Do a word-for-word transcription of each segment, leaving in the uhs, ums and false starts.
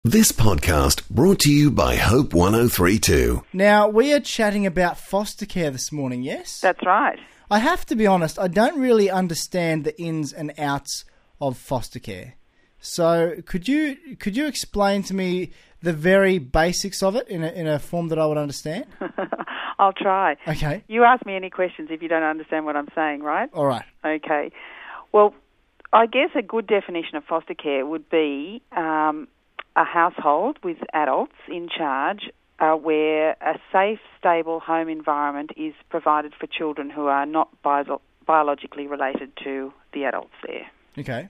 This podcast brought to you by Hope one oh three point two. Now, we are chatting about foster care this morning, yes? That's right. I have to be honest, I don't really understand the ins and outs of foster care. So could you could you explain to me the very basics of it in a, in a form that I would understand? I'll try. Okay. You ask me any questions if you don't understand what I'm saying, right? All right. Okay. Well, I guess a good definition of foster care would be um, a household with adults in charge uh, where a safe, stable home environment is provided for children who are not bio- biologically related to the adults there. Okay.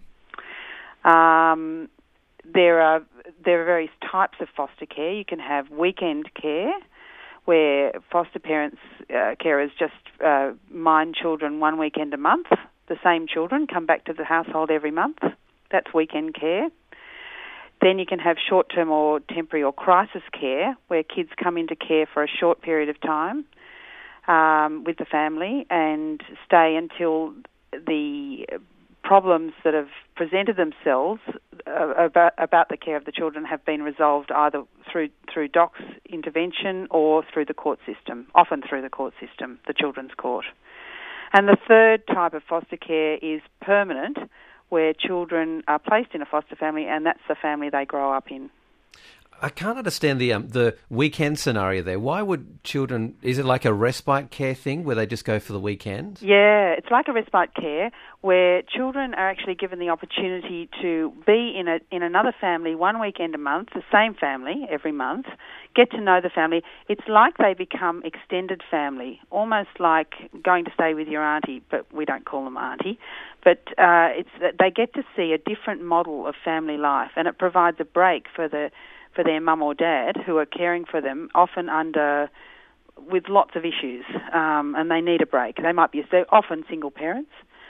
Um, there are there are various types of foster care. You can have weekend care, where foster parents, uh, carers just uh, mind children one weekend a month. The same children come back to the household every month. That's weekend care. Then you can have short-term or temporary or crisis care, where kids come into care for a short period of time um, with the family and stay until the problems that have presented themselves uh, about, about the care of the children have been resolved either through through D O C's intervention or through the court system, often through the court system, the children's court. And the third type of foster care is permanent, where children are placed in a foster family and that's the family they grow up in. I can't understand the um, the weekend scenario there. Why would children, is it like a respite care thing where they just go for the weekend? Yeah, it's like a respite care where children are actually given the opportunity to be in a in another family one weekend a month, the same family every month, get to know the family. It's like they become extended family, almost like going to stay with your auntie, but we don't call them auntie. But uh, it's they get to see a different model of family life, and it provides a break for the for their mum or dad who are caring for them, often under with lots of issues, um, and they need a break. They might be they're often single parents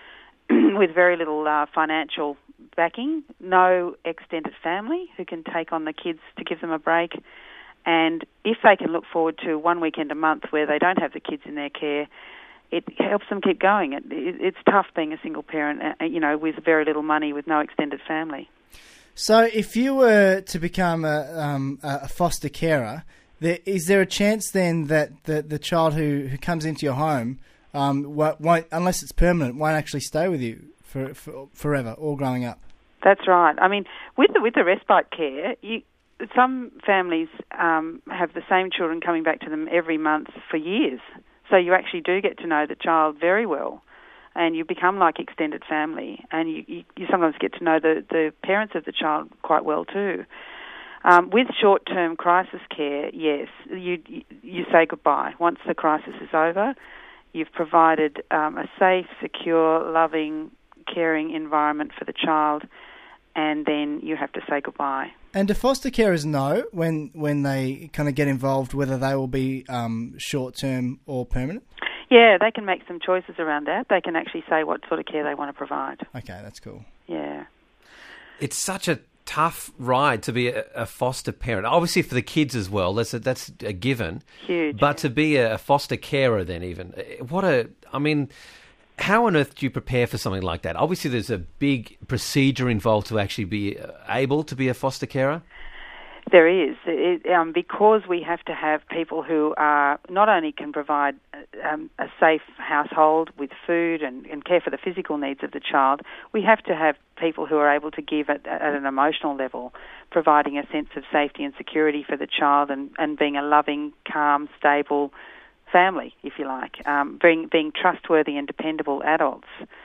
with very little uh, financial backing, no extended family who can take on the kids to give them a break. And if they can look forward to one weekend a month where they don't have the kids in their care, it helps them keep going. It, it, it's tough being a single parent, uh, you know, with very little money, with no extended family. So if you were to become a, um, a foster carer, there, is there a chance then that the, the child who, who comes into your home, um, won't, won't, unless it's permanent, won't actually stay with you for, for forever or growing up? That's right. I mean, with the, with the respite care, you, some families um, have the same children coming back to them every month for years. So you actually do get to know the child very well, and you become like extended family, and you, you, you sometimes get to know the, the parents of the child quite well too. Um, with short-term crisis care, yes, you, you you say goodbye. Once the crisis is over, you've provided um, a safe, secure, loving, caring environment for the child, and then you have to say goodbye. And do foster carers know when when they kind of get involved whether they will be um, short-term or permanent? Yeah, they can make some choices around that. They can actually say what sort of care they want to provide. Okay, that's cool. Yeah. It's such a tough ride to be a, a foster parent. Obviously for the kids as well, that's a, that's a given. Huge. But to be a foster carer then even, what a, I mean, how on earth do you prepare for something like that? Obviously there's a big procedure involved to actually be able to be a foster carer. There is, it, um, because we have to have people who are not only can provide um, a safe household with food and, and care for the physical needs of the child, we have to have people who are able to give at, at an emotional level, providing a sense of safety and security for the child and, and being a loving, calm, stable family, if you like, um, being, being trustworthy and dependable adults.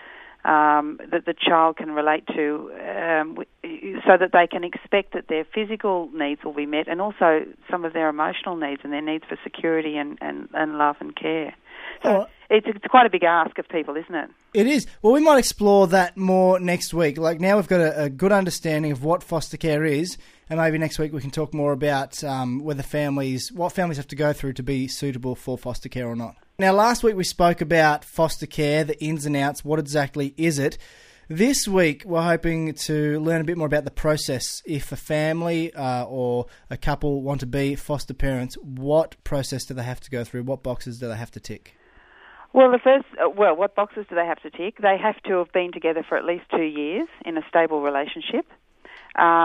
Um, that the child can relate to um, so that they can expect that their physical needs will be met and also some of their emotional needs and their needs for security and, and, and love and care. So Oh. it's, it's quite a big ask of people, isn't it? It is. Well, we might explore that more next week. Like now we've got a, a good understanding of what foster care is, and maybe next week we can talk more about um, whether families, what families have to go through to be suitable for foster care or not. Now, last week we spoke about foster care, the ins and outs, what exactly is it? This week we're hoping to learn a bit more about the process. If a family uh, or a couple want to be foster parents, what process do they have to go through? What boxes do they have to tick? Well, the first, uh, well, what boxes do they have to tick? They have to have been together for at least two years in a stable relationship. Um,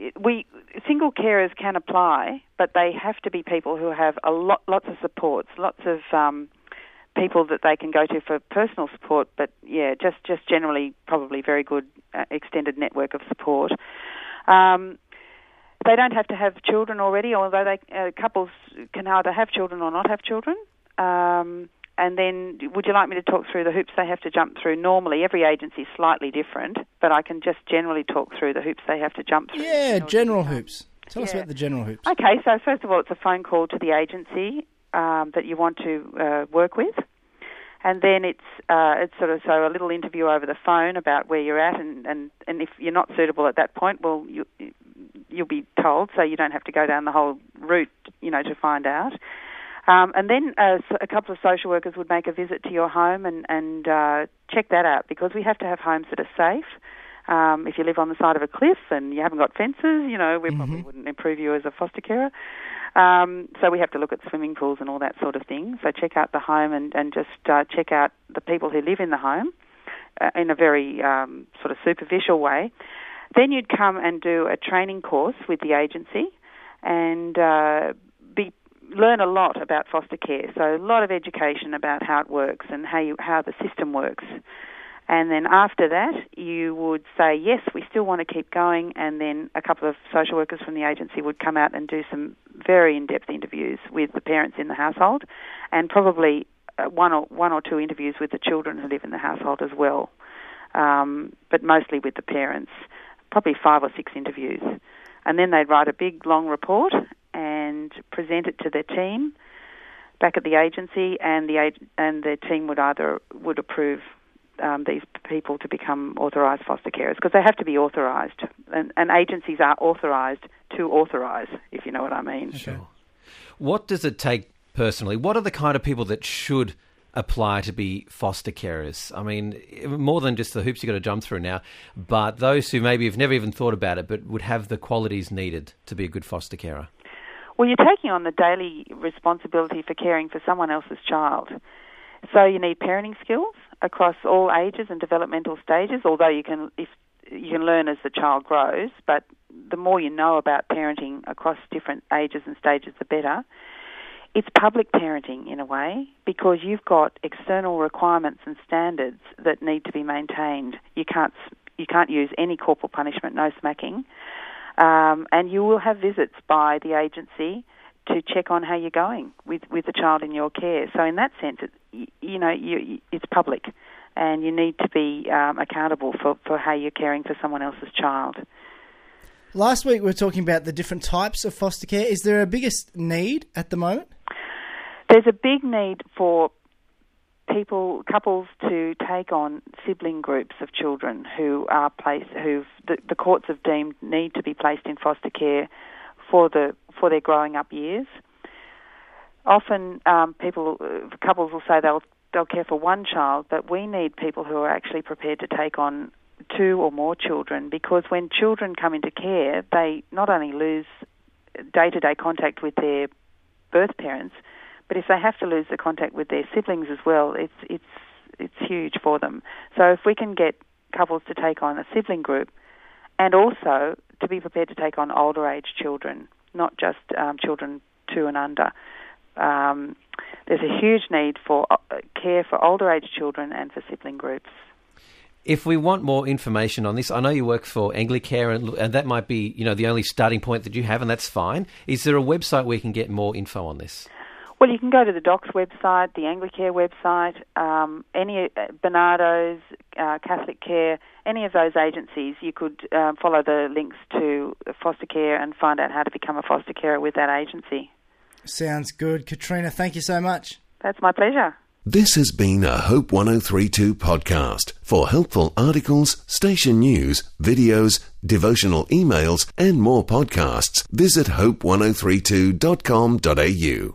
we single carers can apply, but they have to be people who have a lot, lots of supports, lots of um, people that they can go to for personal support. But yeah, just just generally probably very good uh, extended network of support. Um, they don't have to have children already, although they, uh, couples can either have children or not have children. Um, And then, would you like me to talk through the hoops they have to jump through? Normally, every agency is slightly different, but I can just generally talk through the hoops they have to jump through. Yeah, general hoops. Tell yeah. us about the general hoops. Okay, so first of all, it's a phone call to the agency um, that you want to uh, work with, and then it's uh, it's sort of so a little interview over the phone about where you're at, and, and, and if you're not suitable at that point, well, you, you'll be told, so you don't have to go down the whole route, you know, to find out. Um, and then uh, a couple of social workers would make a visit to your home and, and uh, check that out, because we have to have homes that are safe. Um, if you live on the side of a cliff and you haven't got fences, you know, we mm-hmm. probably wouldn't improve you as a foster carer. Um, so we have to look at swimming pools and all that sort of thing. So check out the home and, and just uh, check out the people who live in the home uh, in a very um, sort of superficial way. Then you'd come and do a training course with the agency and uh, be learn a lot about foster care. So a lot of education about how it works and how you, how the system works. And then after that, you would say, yes, we still want to keep going, and then a couple of social workers from the agency would come out and do some very in-depth interviews with the parents in the household, and probably uh, one or one or two interviews with the children who live in the household as well, um, but mostly with the parents, probably five or six interviews. And then they'd write a big, long report and present it to their team back at the agency, and the and their team would either would approve um, these people to become authorised foster carers, because they have to be authorised, and, and agencies are authorised to authorise, if you know what I mean. Sure. What does it take personally? What are the kind of people that should apply to be foster carers? I mean, more than just the hoops you've got to jump through now, but those who maybe have never even thought about it but would have the qualities needed to be a good foster carer. Well, you're taking on the daily responsibility for caring for someone else's child. So you need parenting skills across all ages and developmental stages, although you can if you can learn as the child grows, but the more you know about parenting across different ages and stages, the better. It's public parenting in a way, because you've got external requirements and standards that need to be maintained. You can't you can't use any corporal punishment, no smacking. Um, and you will have visits by the agency to check on how you're going with, with the child in your care. So in that sense, it, you, you know, you, it's public, and you need to be um, accountable for, for how you're caring for someone else's child. Last week we were talking about the different types of foster care. Is there a biggest need at the moment? There's a big need for people, couples, to take on sibling groups of children who are placed, who the, the courts have deemed need to be placed in foster care for the for their growing up years. Often, um, people, couples will say they'll they'll care for one child, but we need people who are actually prepared to take on two or more children, because when children come into care, they not only lose day-to-day contact with their birth parents, but if they have to lose the contact with their siblings as well, it's it's it's huge for them. So if we can get couples to take on a sibling group, and also to be prepared to take on older age children, not just um, children two and under. Um, there's a huge need for uh, care for older age children and for sibling groups. If we want more information on this, I know you work for Anglicare, and, and that might be, you know, the only starting point that you have, and that's fine. Is there a website where you can get more info on this? Well, you can go to the Docs website, the Anglicare website, um, any uh, Bernardo's, uh, Catholic Care, any of those agencies. You could uh, follow the links to foster care and find out how to become a foster carer with that agency. Sounds good. Katrina, thank you so much. That's my pleasure. This has been a Hope one oh three two podcast. For helpful articles, station news, videos, devotional emails, and more podcasts, visit hope one oh three two dot com dot a u.